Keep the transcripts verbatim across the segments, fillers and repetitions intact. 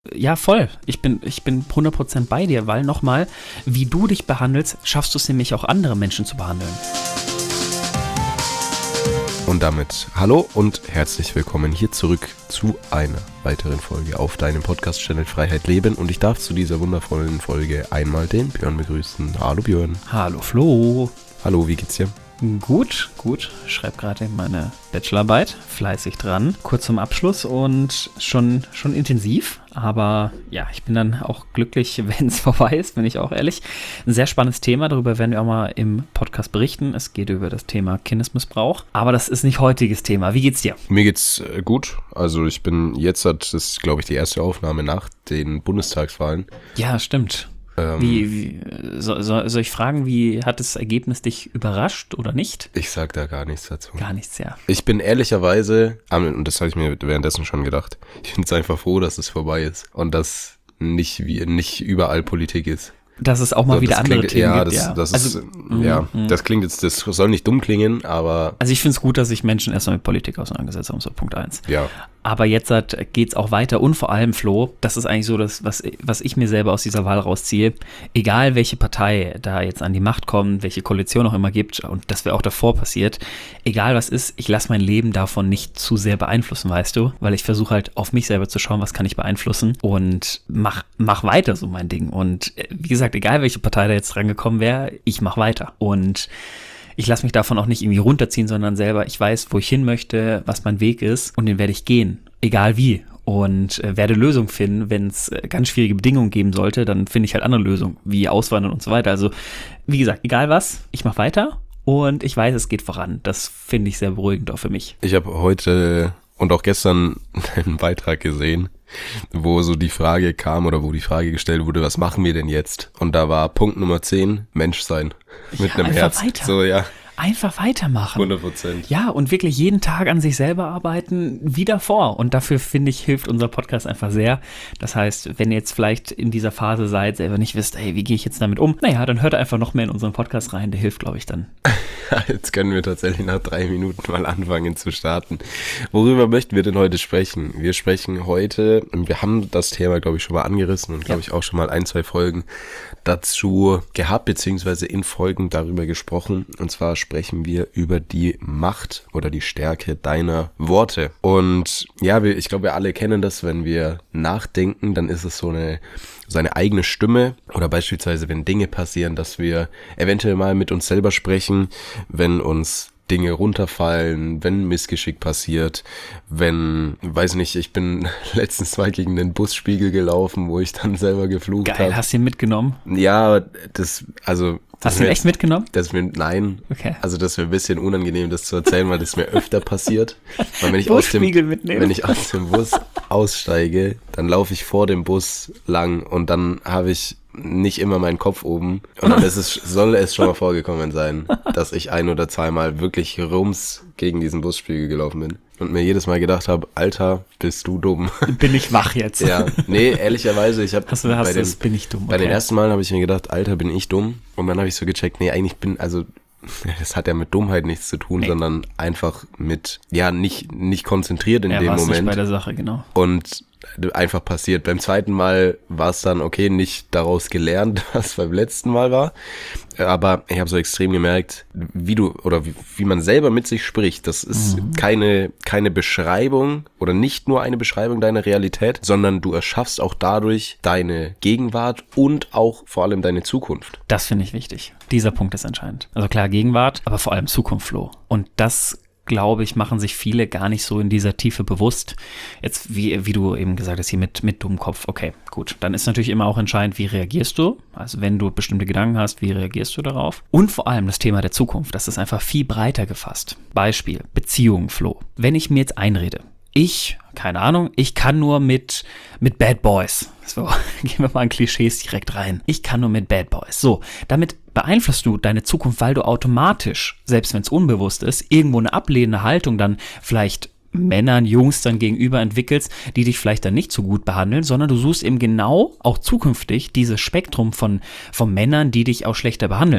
Ja, voll. Ich bin, ich bin hundert Prozent bei dir, weil nochmal, wie du dich behandelst, schaffst du es nämlich auch andere Menschen zu behandeln. Und damit hallo und herzlich willkommen hier zurück zu einer weiteren Folge auf deinem Podcast-Channel Freiheit Leben. Und ich darf zu dieser wundervollen Folge einmal den Björn begrüßen. Hallo Björn. Hallo Flo. Hallo, wie geht's dir? Gut, gut. Schreibe gerade meine Bachelorarbeit, fleißig dran, kurz zum Abschluss und schon, schon intensiv. Aber ja, ich bin dann auch glücklich, wenn es vorbei ist, bin ich auch ehrlich. Ein sehr spannendes Thema, darüber werden wir auch mal im Podcast berichten. Es geht über das Thema Kindesmissbrauch, aber das ist nicht heutiges Thema. Wie geht's dir? Mir geht's äh, gut. Also ich bin jetzt, das ist glaube ich die erste Aufnahme nach den Bundestagswahlen. Ja, stimmt. Ähm, Wie, wie so, so, soll ich fragen, wie hat das Ergebnis dich überrascht oder nicht? Ich sag da gar nichts dazu. Gar nichts, ja. Ich bin ehrlicherweise, und das habe ich mir währenddessen schon gedacht, ich bin jetzt einfach froh, dass es vorbei ist und dass nicht, wie, nicht überall Politik ist. Dass es auch mal so, wieder andere klingt, Themen ja, gibt, das, ja. Das also, ist, ja, mm, das klingt jetzt, das soll nicht dumm klingen, aber... Also ich finde es gut, dass sich Menschen erstmal mit Politik auseinandergesetzt haben, so Punkt eins. Ja. Aber jetzt geht es auch weiter und vor allem, Flo, das ist eigentlich so das, was, was ich mir selber aus dieser Wahl rausziehe, egal welche Partei da jetzt an die Macht kommt, welche Koalition auch immer gibt und das wäre auch davor passiert, egal was ist, ich lasse mein Leben davon nicht zu sehr beeinflussen, weißt du, weil ich versuche halt auf mich selber zu schauen, was kann ich beeinflussen und mach, mach weiter so mein Ding und wie gesagt, egal welche Partei da jetzt rangekommen wäre, ich mach weiter und ich lasse mich davon auch nicht irgendwie runterziehen, sondern selber, ich weiß, wo ich hin möchte, was mein Weg ist und den werde ich gehen, egal wie. Und äh, werde Lösungen finden, wenn es äh, ganz schwierige Bedingungen geben sollte, dann finde ich halt andere Lösungen, wie Auswandern und so weiter. Also, wie gesagt, egal was, ich mache weiter und ich weiß, es geht voran. Das finde ich sehr beruhigend auch für mich. Ich habe heute und auch gestern einen Beitrag gesehen, wo so die Frage kam oder wo die Frage gestellt wurde, was machen wir denn jetzt? Und da war Punkt Nummer zehn, Mensch sein. Mit ja, einem einfach Herz. Weiter. So, ja. Einfach weitermachen. hundert Prozent. Ja, und wirklich jeden Tag an sich selber arbeiten, wie davor. Und dafür, finde ich, hilft unser Podcast einfach sehr. Das heißt, wenn ihr jetzt vielleicht in dieser Phase seid, selber nicht wisst, hey, wie gehe ich jetzt damit um? Naja, dann hört einfach noch mehr in unseren Podcast rein. Der hilft, glaube ich, dann. Jetzt können wir tatsächlich nach drei Minuten mal anfangen zu starten. Worüber möchten wir denn heute sprechen? Wir sprechen heute, wir haben das Thema, glaube ich, schon mal angerissen und, glaube ja. ich, auch schon mal ein, zwei Folgen dazu gehabt, beziehungsweise in Folgen darüber gesprochen. Und zwar sprechen wir über die Macht oder die Stärke deiner Worte. Und ja, wir, ich glaube, wir alle kennen das, wenn wir nachdenken, dann ist es so eine, so eine eigene Stimme oder beispielsweise, wenn Dinge passieren, dass wir eventuell mal mit uns selber sprechen, wenn uns Dinge runterfallen, wenn Missgeschick passiert, wenn, weiß nicht, ich bin letztens mal gegen den Busspiegel gelaufen, wo ich dann selber geflucht habe. Geil, hab. Hast du ihn mitgenommen? Ja, das, also... Hast du ihn echt mitgenommen? Das ist mir, nein, okay. Also das wäre ein bisschen unangenehm, das zu erzählen, weil das mir öfter passiert. Weil wenn ich, aus dem, mitnehmen. wenn ich aus dem Bus aussteige, dann laufe ich vor dem Bus lang und dann habe ich nicht immer meinen Kopf oben. Und dann ist es, soll es schon mal vorgekommen sein, dass ich ein oder zweimal wirklich rums gegen diesen Busspiegel gelaufen bin. Und mir jedes Mal gedacht habe, Alter, bist du dumm. Bin ich wach jetzt? Ja, nee, ehrlicherweise, ich habe hast du, hast bei, den, das, bin ich dumm. bei okay. den ersten Malen habe ich mir gedacht, Alter, bin ich dumm. Und dann habe ich so gecheckt, nee, eigentlich bin, also das hat ja mit Dummheit nichts zu tun, nee. sondern einfach mit, ja, nicht, nicht konzentriert in ja, dem war's Moment. Nicht bei der Sache, genau. Und einfach passiert. Beim zweiten Mal war es dann, okay, nicht daraus gelernt, was beim letzten Mal war. Aber ich habe so extrem gemerkt, wie du oder wie, wie man selber mit sich spricht. Das ist mhm. keine, keine Beschreibung oder nicht nur eine Beschreibung deiner Realität, sondern du erschaffst auch dadurch deine Gegenwart und auch vor allem deine Zukunft. Das finde ich wichtig. Dieser Punkt ist entscheidend. Also klar Gegenwart, aber vor allem Zukunft, Flo. Und das glaube ich, machen sich viele gar nicht so in dieser Tiefe bewusst. Jetzt, wie, wie du eben gesagt hast, hier mit, mit Dummkopf, okay, gut. Dann ist natürlich immer auch entscheidend, wie reagierst du? Also wenn du bestimmte Gedanken hast, wie reagierst du darauf? Und vor allem das Thema der Zukunft, das ist einfach viel breiter gefasst. Beispiel, Beziehungen, Flo. Wenn ich mir jetzt einrede, ich, keine Ahnung, ich kann nur mit, mit Bad Boys. So, gehen wir mal in Klischees direkt rein. Ich kann nur mit Bad Boys. So, damit beeinflusst du deine Zukunft, weil du automatisch, selbst wenn es unbewusst ist, irgendwo eine ablehnende Haltung dann vielleicht Männern, Jungs dann gegenüber entwickelst, die dich vielleicht dann nicht so gut behandeln, sondern du suchst eben genau auch zukünftig dieses Spektrum von, von Männern, die dich auch schlechter behandeln.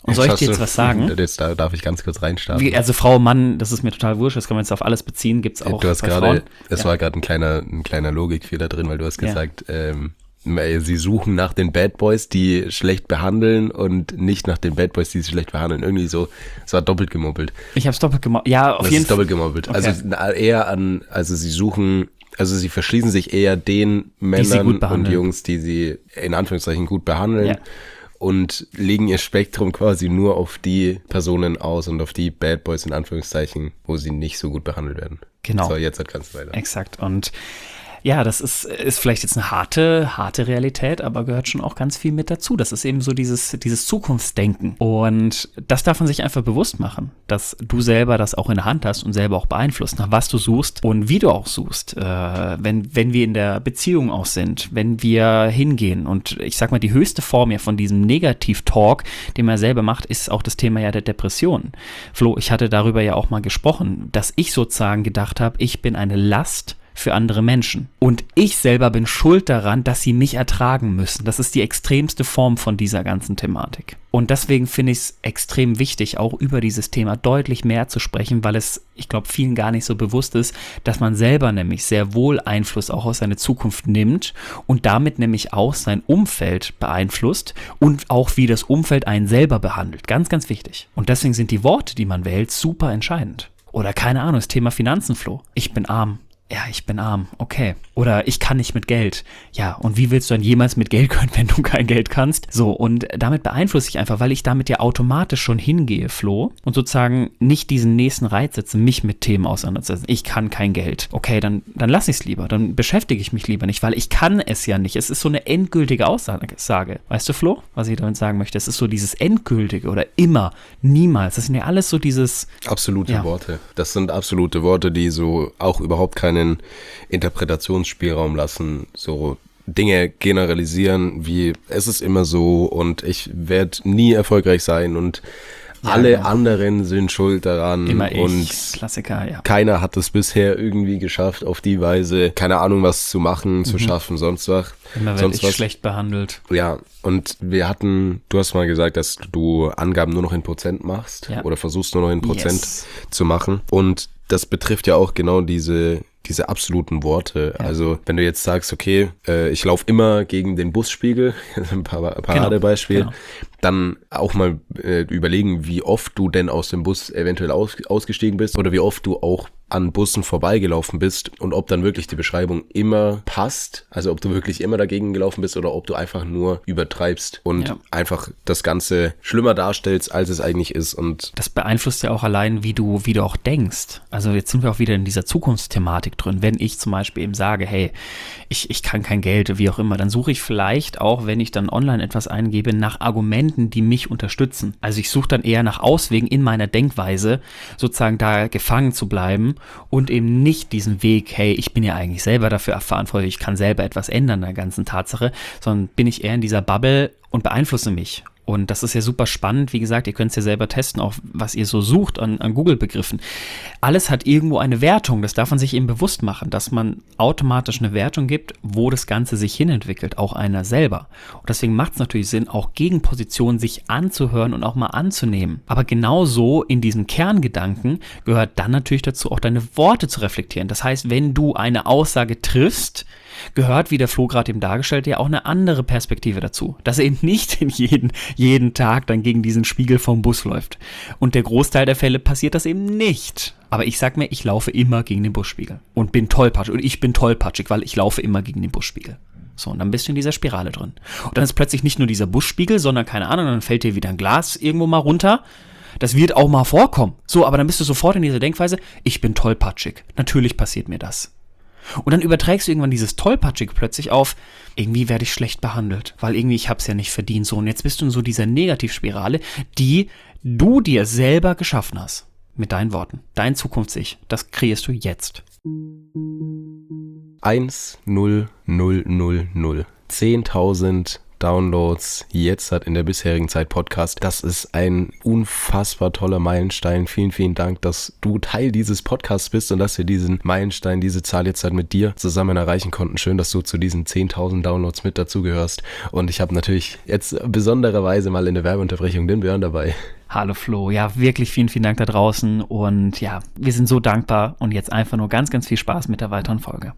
Und soll ich dir jetzt was sagen? Jetzt darf ich ganz kurz reinstarten. Wie, also Frau, Mann, das ist mir total wurscht, das kann man jetzt auf alles beziehen, gibt's auch Du hast bei gerade, Frauen. es Ja. war gerade ein kleiner, ein kleiner Logikfehler drin, weil du hast Ja. gesagt, ähm, sie suchen nach den Bad Boys, die schlecht behandeln und nicht nach den Bad Boys, die sie schlecht behandeln. Irgendwie so, es war doppelt gemoppelt. Ich hab's doppelt gemacht. Ja, auf Das jeden ist doppelt gemoppelt. Okay. Also eher an, also sie suchen, also sie verschließen sich eher den sie Männern gut und behandeln. Jungs, die sie in Anführungszeichen gut behandeln. Ja. Und legen ihr Spektrum quasi nur auf die Personen aus und auf die Bad Boys in Anführungszeichen, wo sie nicht so gut behandelt werden. Genau. So, jetzt halt ganz weiter. Exakt. Und ja, das ist, ist vielleicht jetzt eine harte, harte Realität, aber gehört schon auch ganz viel mit dazu. Das ist eben so dieses, dieses Zukunftsdenken. Und das darf man sich einfach bewusst machen, dass du selber das auch in der Hand hast und selber auch beeinflusst, nach was du suchst und wie du auch suchst. Äh, wenn, wenn wir in der Beziehung auch sind, wenn wir hingehen und ich sag mal, die höchste Form ja von diesem Negativ-Talk, den man selber macht, ist auch das Thema ja der Depression. Flo, ich hatte darüber ja auch mal gesprochen, dass ich sozusagen gedacht habe, ich bin eine Last für andere Menschen. Und ich selber bin schuld daran, dass sie mich ertragen müssen. Das ist die extremste Form von dieser ganzen Thematik. Und deswegen finde ich es extrem wichtig, auch über dieses Thema deutlich mehr zu sprechen, weil es, ich glaube, vielen gar nicht so bewusst ist, dass man selber nämlich sehr wohl Einfluss auch auf seine Zukunft nimmt und damit nämlich auch sein Umfeld beeinflusst und auch wie das Umfeld einen selber behandelt. Ganz, ganz wichtig. Und deswegen sind die Worte, die man wählt, super entscheidend. Oder keine Ahnung, das Thema Finanzen, Flo. Ich bin arm. Ja, ich bin arm, okay. Oder ich kann nicht mit Geld. Ja, und wie willst du dann jemals mit Geld können, wenn du kein Geld kannst? So, und damit beeinflusse ich einfach, weil ich damit ja automatisch schon hingehe, Flo, und sozusagen nicht diesen nächsten Reiz setze, mich mit Themen auseinanderzusetzen. Ich kann kein Geld. Okay, dann, dann lasse ich es lieber. Dann beschäftige ich mich lieber nicht, weil ich kann es ja nicht. Es ist so eine endgültige Aussage. Weißt du, Flo, was ich damit sagen möchte? Es ist so dieses Endgültige oder immer, niemals. Das sind ja alles so dieses... Absolute Ja. Worte. Das sind absolute Worte, die so auch überhaupt keinen Interpretationsspielraum lassen, so Dinge generalisieren, wie es ist immer so und ich werde nie erfolgreich sein und Ja, alle genau. anderen sind schuld daran Immer ich, und Klassiker, ja. keiner hat es bisher irgendwie geschafft, auf die Weise, keine Ahnung, was zu machen, zu schaffen, sonst was. Immer werde sonst ich was. schlecht behandelt. Ja, und wir hatten, du hast mal gesagt, dass du Angaben nur noch in Prozent machst Ja. oder versuchst nur noch in Prozent Yes. zu machen. Und das betrifft ja auch genau diese, diese absoluten Worte. Ja. Also wenn du jetzt sagst, okay, äh, ich laufe immer gegen den Busspiegel, ein paar Paradebeispiel, Genau. dann auch mal äh, überlegen, wie oft du denn aus dem Bus eventuell aus, ausgestiegen bist oder wie oft du auch an Bussen vorbeigelaufen bist und ob dann wirklich die Beschreibung immer passt, also ob du wirklich immer dagegen gelaufen bist oder ob du einfach nur übertreibst und Ja. einfach das Ganze schlimmer darstellst, als es eigentlich ist. Und Das beeinflusst ja auch allein, wie du, wie du auch denkst. Also jetzt sind wir auch wieder in dieser Zukunftsthematik drin. Wenn ich zum Beispiel eben sage, hey, ich, ich kann kein Geld, wie auch immer, dann suche ich vielleicht auch, wenn ich dann online etwas eingebe, nach Argumenten, die mich unterstützen. Also ich suche dann eher nach Auswegen in meiner Denkweise, sozusagen da gefangen zu bleiben und eben nicht diesen Weg, hey, ich bin ja eigentlich selber dafür verantwortlich, ich kann selber etwas ändern an der ganzen Tatsache, sondern bin ich eher in dieser Bubble und beeinflusse mich. Und das ist ja super spannend. Wie gesagt, ihr könnt es ja selber testen, auch was ihr so sucht an, an Google-Begriffen. Alles hat irgendwo eine Wertung. Das darf man sich eben bewusst machen, dass man automatisch eine Wertung gibt, wo das Ganze sich hinentwickelt, auch einer selber. Und deswegen macht es natürlich Sinn, auch Gegenpositionen sich anzuhören und auch mal anzunehmen. Aber genauso in diesem Kerngedanken gehört dann natürlich dazu, auch deine Worte zu reflektieren. Das heißt, wenn du eine Aussage triffst, gehört, wie der Flo gerade eben dargestellt, ja auch eine andere Perspektive dazu. Dass er eben nicht in jeden, jeden Tag dann gegen diesen Spiegel vom Bus läuft. Und der Großteil der Fälle passiert das eben nicht. Aber ich sag mir, ich laufe immer gegen den Busspiegel. Und bin tollpatschig. Und ich bin tollpatschig, weil ich laufe immer gegen den Busspiegel. So, und dann bist du in dieser Spirale drin. Und dann ist plötzlich nicht nur dieser Busspiegel, sondern keine Ahnung, dann fällt dir wieder ein Glas irgendwo mal runter. Das wird auch mal vorkommen. So, aber dann bist du sofort in dieser Denkweise, ich bin tollpatschig. Natürlich passiert mir das. Und dann überträgst du irgendwann dieses Tollpatschig plötzlich auf, irgendwie werde ich schlecht behandelt, weil irgendwie ich hab's ja nicht verdient. So, und jetzt bist du in so dieser Negativspirale, die du dir selber geschaffen hast. Mit deinen Worten. Dein Zukunfts-Ich. Das kreierst du jetzt. eins, null, null, null, null. zehntausend Downloads jetzt hat in der bisherigen Zeit Podcast. Das ist ein unfassbar toller Meilenstein. Vielen, vielen Dank, dass du Teil dieses Podcasts bist und dass wir diesen Meilenstein, diese Zahl jetzt halt mit dir zusammen erreichen konnten. Schön, dass du zu diesen zehntausend Downloads mit dazugehörst. Und ich habe natürlich jetzt besondererweise mal in der Werbeunterbrechung den Björn dabei. Hallo Flo, ja wirklich vielen, vielen Dank da draußen und ja, wir sind so dankbar und jetzt einfach nur ganz, ganz viel Spaß mit der weiteren Folge.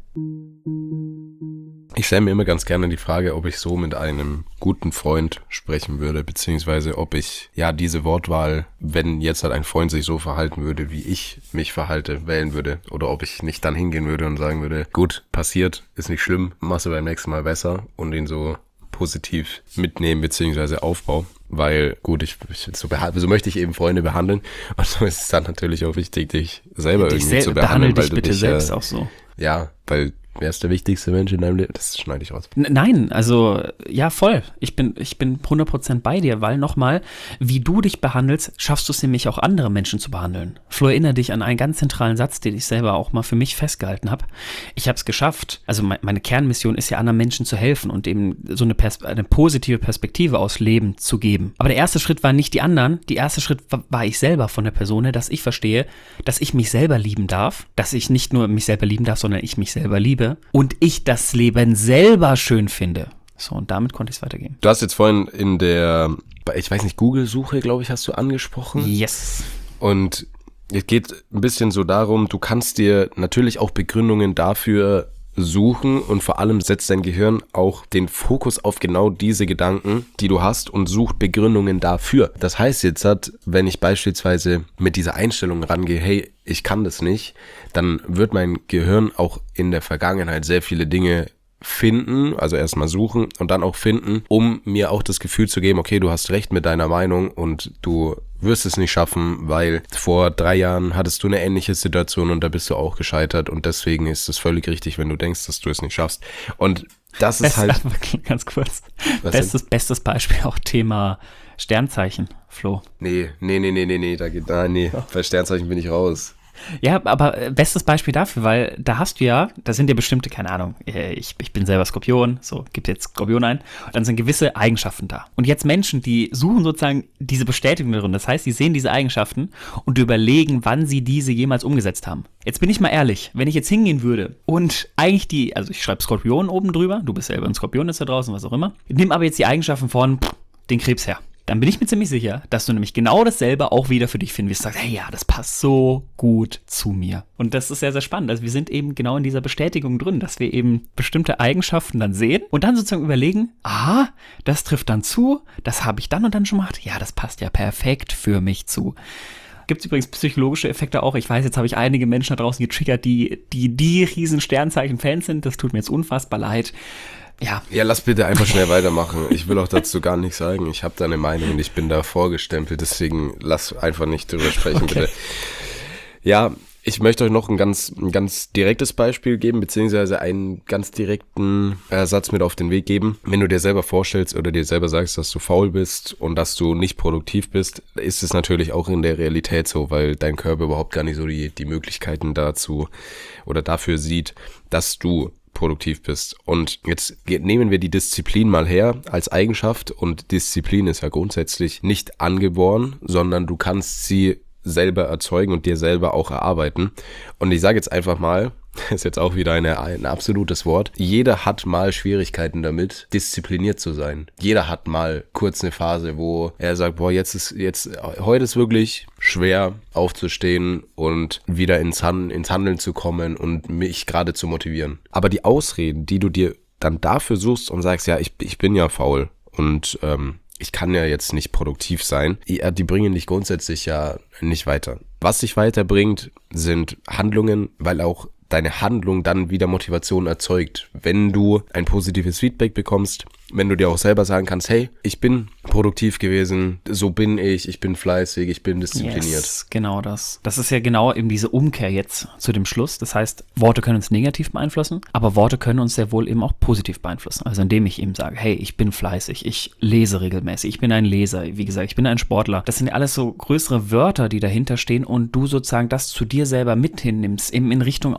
Ich stelle mir immer ganz gerne die Frage, ob ich so mit einem guten Freund sprechen würde, beziehungsweise ob ich ja diese Wortwahl, wenn jetzt halt ein Freund sich so verhalten würde, wie ich mich verhalte, wählen würde, oder ob ich nicht dann hingehen würde und sagen würde, gut, passiert, ist nicht schlimm, machst du beim nächsten Mal besser und ihn so positiv mitnehmen beziehungsweise aufbauen, weil gut, ich, ich so, beha- so möchte ich eben Freunde behandeln und so ist es dann natürlich auch wichtig, dich selber dich irgendwie sel- zu behandeln, weil dich du bitte dich selbst äh, auch so. Ja, weil wer ist der wichtigste Mensch in deinem Leben? Das schneide ich raus. N- Nein, also ja voll. Ich bin, ich bin hundert Prozent bei dir, weil nochmal, wie du dich behandelst, schaffst du es nämlich auch andere Menschen zu behandeln. Flo, erinnere dich an einen ganz zentralen Satz, den ich selber auch mal für mich festgehalten habe. Ich habe es geschafft, also me- meine Kernmission ist ja, anderen Menschen zu helfen und eben so eine, Pers- eine positive Perspektive aus Leben zu geben. Aber der erste Schritt war nicht die anderen, der erste Schritt war, war ich selber von der Person her, dass ich verstehe, dass ich mich selber lieben darf, dass ich nicht nur mich selber lieben darf, sondern ich mich selber liebe und ich das Leben selber schön finde. So, und damit konnte ich es weitergeben. Du hast jetzt vorhin in der, ich weiß nicht, Google-Suche, glaube ich, hast du angesprochen. Yes. Und es geht ein bisschen so darum, du kannst dir natürlich auch Begründungen dafür suchen und vor allem setzt dein Gehirn auch den Fokus auf genau diese Gedanken, die du hast und sucht Begründungen dafür. Das heißt jetzt, wenn ich beispielsweise mit dieser Einstellung rangehe, hey, ich kann das nicht, dann wird mein Gehirn auch in der Vergangenheit sehr viele Dinge finden, also erstmal suchen und dann auch finden, um mir auch das Gefühl zu geben, okay, du hast recht mit deiner Meinung und du wirst es nicht schaffen, weil vor drei Jahren hattest du eine ähnliche Situation und da bist du auch gescheitert und deswegen ist es völlig richtig, wenn du denkst, dass du es nicht schaffst. Und das ist halt... Ganz kurz. Bestes, bestes Beispiel auch Thema Sternzeichen, Flo. Nee, nee, nee, nee, nee, nee, da geht, ah, nee, bei Sternzeichen bin ich raus. Ja, aber bestes Beispiel dafür, weil da hast du ja, da sind ja bestimmte, keine Ahnung, ich, ich bin selber Skorpion, so, gib jetzt Skorpion ein, und dann sind gewisse Eigenschaften da. Und jetzt Menschen, die suchen sozusagen diese Bestätigung darin, das heißt, sie sehen diese Eigenschaften und überlegen, wann sie diese jemals umgesetzt haben. Jetzt bin ich mal ehrlich, wenn ich jetzt hingehen würde und eigentlich die, also ich schreibe Skorpion oben drüber, du bist selber ein Skorpion, ist da draußen, was auch immer, nimm aber jetzt die Eigenschaften von pff, den Krebs her. Dann bin ich mir ziemlich sicher, dass du nämlich genau dasselbe auch wieder für dich finden wirst. Sagst, hey, ja, das passt so gut zu mir. Und das ist sehr, sehr spannend. Also wir sind eben genau in dieser Bestätigung drin, dass wir eben bestimmte Eigenschaften dann sehen und dann sozusagen überlegen, aha, das trifft dann zu, das habe ich dann und dann schon gemacht. Ja, das passt ja perfekt für mich zu. Gibt es übrigens psychologische Effekte auch. Ich weiß, jetzt habe ich einige Menschen da draußen getriggert, die die, die riesen Sternzeichen-Fans sind. Das tut mir jetzt unfassbar leid. Ja. Ja, lass bitte einfach schnell weitermachen. Ich will auch dazu gar nichts sagen. Ich habe da eine Meinung und ich bin da vorgestempelt, deswegen lass einfach nicht drüber sprechen, okay. Bitte. Ja, ich möchte euch noch ein ganz, ein ganz direktes Beispiel geben, beziehungsweise einen ganz direkten äh, Satz mit auf den Weg geben. Wenn du dir selber vorstellst oder dir selber sagst, dass du faul bist und dass du nicht produktiv bist, ist es natürlich auch in der Realität so, weil dein Körper überhaupt gar nicht so die, die Möglichkeiten dazu oder dafür sieht, dass du produktiv bist. Und jetzt nehmen wir die Disziplin mal her als Eigenschaft und Disziplin ist ja grundsätzlich nicht angeboren, sondern du kannst sie selber erzeugen und dir selber auch erarbeiten. Und ich sage jetzt einfach mal, ist jetzt auch wieder eine, ein absolutes Wort, jeder hat mal Schwierigkeiten damit, diszipliniert zu sein. Jeder hat mal kurz eine Phase, wo er sagt, boah, jetzt ist, jetzt, heute ist wirklich schwer aufzustehen und wieder ins, Han- ins Handeln zu kommen und mich gerade zu motivieren. Aber die Ausreden, die du dir dann dafür suchst und sagst, ja, ich, ich bin ja faul und ähm, ich kann ja jetzt nicht produktiv sein, ja, die bringen dich grundsätzlich ja nicht weiter. Was dich weiterbringt, sind Handlungen, weil auch deine Handlung dann wieder Motivation erzeugt. Wenn du ein positives Feedback bekommst, wenn du dir auch selber sagen kannst, hey, ich bin produktiv gewesen, so bin ich, ich bin fleißig, ich bin diszipliniert. Yes, genau das. Das ist ja genau eben diese Umkehr jetzt zu dem Schluss. Das heißt, Worte können uns negativ beeinflussen, aber Worte können uns sehr wohl eben auch positiv beeinflussen. Also indem ich eben sage, hey, ich bin fleißig, ich lese regelmäßig, ich bin ein Leser, wie gesagt, ich bin ein Sportler. Das sind ja alles so größere Wörter, die dahinter stehen und du sozusagen das zu dir selber mit hinnimmst, eben in Richtung auch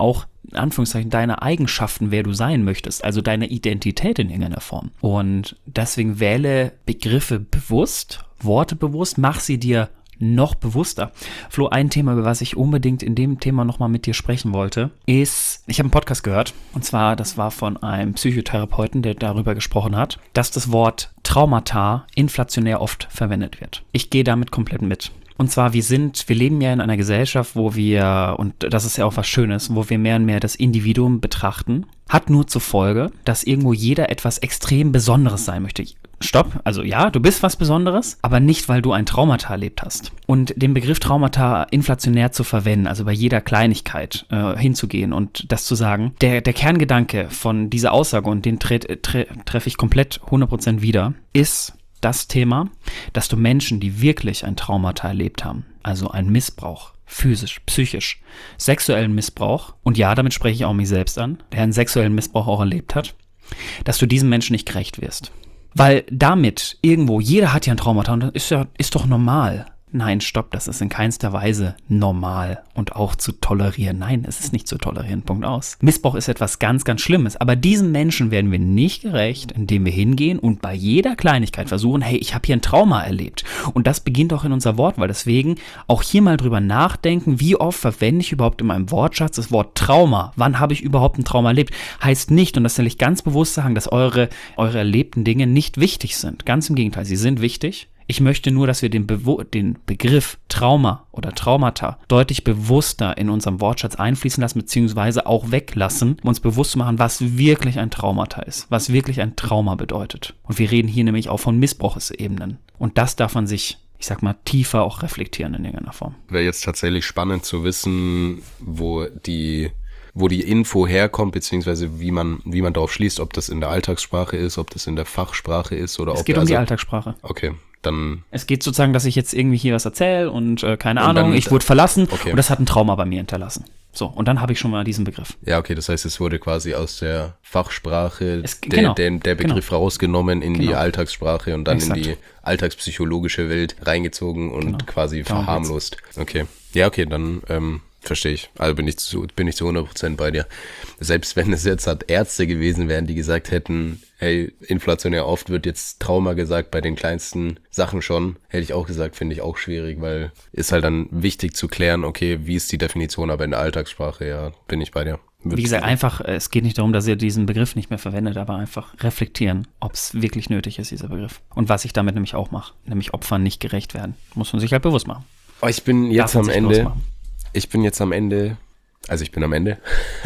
in Anführungszeichen deine Eigenschaften, wer du sein möchtest, also deine Identität in irgendeiner Form. Und deswegen wähle Begriffe bewusst, Worte bewusst, mach sie dir noch bewusster. Flo, ein Thema, über was ich unbedingt in dem Thema nochmal mit dir sprechen wollte, ist, ich habe einen Podcast gehört, und zwar, das war von einem Psychotherapeuten, der darüber gesprochen hat, dass das Wort Traumata inflationär oft verwendet wird. Ich gehe damit komplett mit. Und zwar, wir sind, wir leben ja in einer Gesellschaft, wo wir, und das ist ja auch was Schönes, wo wir mehr und mehr das Individuum betrachten, hat nur zur Folge, dass irgendwo jeder etwas extrem Besonderes sein möchte. Stopp, also ja, du bist was Besonderes, aber nicht, weil du ein Traumata erlebt hast. Und den Begriff Traumata inflationär zu verwenden, also bei jeder Kleinigkeit äh, hinzugehen und das zu sagen, der, der Kerngedanke von dieser Aussage, und den tre- tre- treffe ich komplett hundert Prozent wieder, ist das Thema, dass du Menschen, die wirklich ein Traumata erlebt haben, also einen Missbrauch, physisch, psychisch, sexuellen Missbrauch, und ja, damit spreche ich auch mich selbst an, der einen sexuellen Missbrauch auch erlebt hat, dass du diesen Menschen nicht gerecht wirst. Weil damit irgendwo, jeder hat ja ein Traumata und das ist ja, ist doch normal. Nein, stopp, das ist in keinster Weise normal und auch zu tolerieren. Nein, es ist nicht zu tolerieren, Punkt aus. Missbrauch ist etwas ganz, ganz Schlimmes, aber diesen Menschen werden wir nicht gerecht, indem wir hingehen und bei jeder Kleinigkeit versuchen, hey, ich habe hier ein Trauma erlebt. Und das beginnt auch in unserer Wortwahl. Deswegen auch hier mal drüber nachdenken, wie oft verwende ich überhaupt in meinem Wortschatz das Wort Trauma? Wann habe ich überhaupt ein Trauma erlebt? Heißt nicht, und das will ich ganz bewusst sagen, dass eure, eure erlebten Dinge nicht wichtig sind. Ganz im Gegenteil, sie sind wichtig. Ich möchte nur, dass wir den, Bewo- den Begriff Trauma oder Traumata deutlich bewusster in unserem Wortschatz einfließen lassen, beziehungsweise auch weglassen, um uns bewusst zu machen, was wirklich ein Traumata ist, was wirklich ein Trauma bedeutet. Und wir reden hier nämlich auch von Missbrauchsebenen. Und das darf man sich, ich sag mal, tiefer auch reflektieren in irgendeiner Form. Wäre jetzt tatsächlich spannend zu wissen, wo die... wo die Info herkommt, beziehungsweise wie man, wie man darauf schließt, ob das in der Alltagssprache ist, ob das in der Fachsprache ist oder es ob... Es geht um also, die Alltagssprache. Okay, dann... Es geht sozusagen, dass ich jetzt irgendwie hier was erzähle und äh, keine und Ahnung, dann, ich wurde verlassen okay. Und das hat ein Trauma bei mir hinterlassen. So, und dann habe ich schon mal diesen Begriff. Ja, okay, das heißt, es wurde quasi aus der Fachsprache es, der, genau, der, der Begriff genau. rausgenommen in genau. die Alltagssprache und dann Exakt. in die alltagspsychologische Welt reingezogen und genau. quasi genau. verharmlost. Okay, ja, okay, dann... Ähm, verstehe ich. Also bin ich zu, bin ich zu hundert Prozent bei dir. Selbst wenn es jetzt halt Ärzte gewesen wären, die gesagt hätten, hey, inflationär oft wird jetzt Trauma gesagt, bei den kleinsten Sachen schon, hätte ich auch gesagt, finde ich auch schwierig, weil ist halt dann wichtig zu klären, okay, wie ist die Definition, aber in der Alltagssprache, ja, bin ich bei dir. Wird Wie gesagt, einfach, es geht nicht darum, dass ihr diesen Begriff nicht mehr verwendet, aber einfach reflektieren, ob es wirklich nötig ist, dieser Begriff. Und was ich damit nämlich auch mache, nämlich Opfern nicht gerecht werden. Muss man sich halt bewusst machen. Oh, ich bin jetzt am Ende... Ich bin jetzt am Ende, also ich bin am Ende.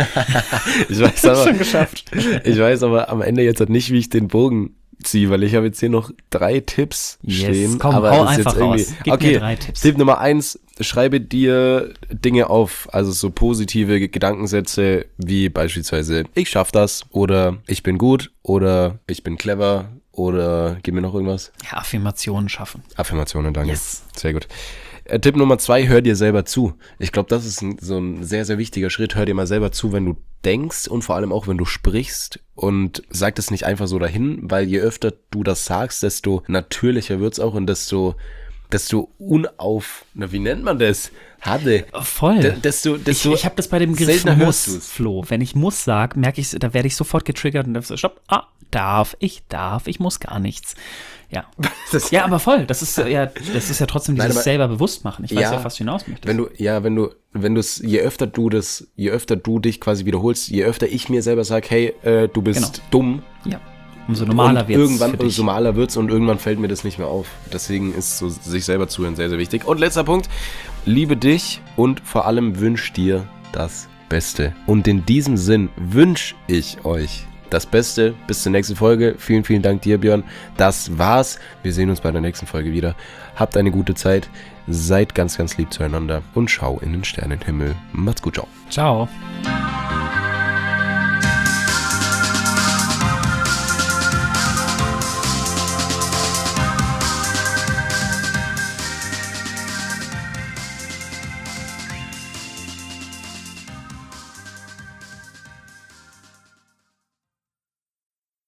ich weiß aber, schon geschafft. Ich weiß aber am Ende jetzt halt nicht, wie ich den Bogen ziehe, weil ich habe jetzt hier noch drei Tipps yes, stehen. Komm, aber hau das einfach ist jetzt raus. Gib okay, mir drei Tipps. Tipp Nummer eins, schreibe dir Dinge auf, also so positive Gedankensätze wie beispielsweise ich schaff das oder ich bin gut oder ich bin clever oder gib mir noch irgendwas. Ja, Affirmationen schaffen. Affirmationen, danke. Yes. Sehr gut. Tipp Nummer zwei, hör dir selber zu. Ich glaube, das ist ein, so ein sehr, sehr wichtiger Schritt. Hör dir mal selber zu, wenn du denkst und vor allem auch, wenn du sprichst und sag das nicht einfach so dahin, weil je öfter du das sagst, desto natürlicher wird's auch und desto, desto unauf, na, wie nennt man das? Hatte. Voll. D- desto, desto ich ich habe das bei dem Begriff muss, Flo. Wenn ich muss sag, merke ich, da werde ich sofort getriggert und dann so, stopp, ah, darf, ich darf, ich muss gar nichts. Ja. Das ja, aber voll. Das ist ja, das ist ja trotzdem dieses Nein, selber bewusst machen. Ich weiß ja, ja was du hinaus möchtest. Wenn du, ja, wenn du, wenn du es, je öfter du das, je öfter du dich quasi wiederholst, je öfter ich mir selber sage, hey, äh, du bist genau. dumm. Ja. Umso normaler wird's. Irgendwann, umso normaler wird's und irgendwann fällt mir das nicht mehr auf. Deswegen ist so sich selber zuhören sehr, sehr wichtig. Und letzter Punkt. Liebe dich und vor allem wünsch dir das Beste. Und in diesem Sinn wünsche ich euch das Beste. Bis zur nächsten Folge. Vielen, vielen Dank dir, Björn. Das war's. Wir sehen uns bei der nächsten Folge wieder. Habt eine gute Zeit. Seid ganz, ganz lieb zueinander und schau in den Sternenhimmel. Macht's gut. Ciao. Ciao.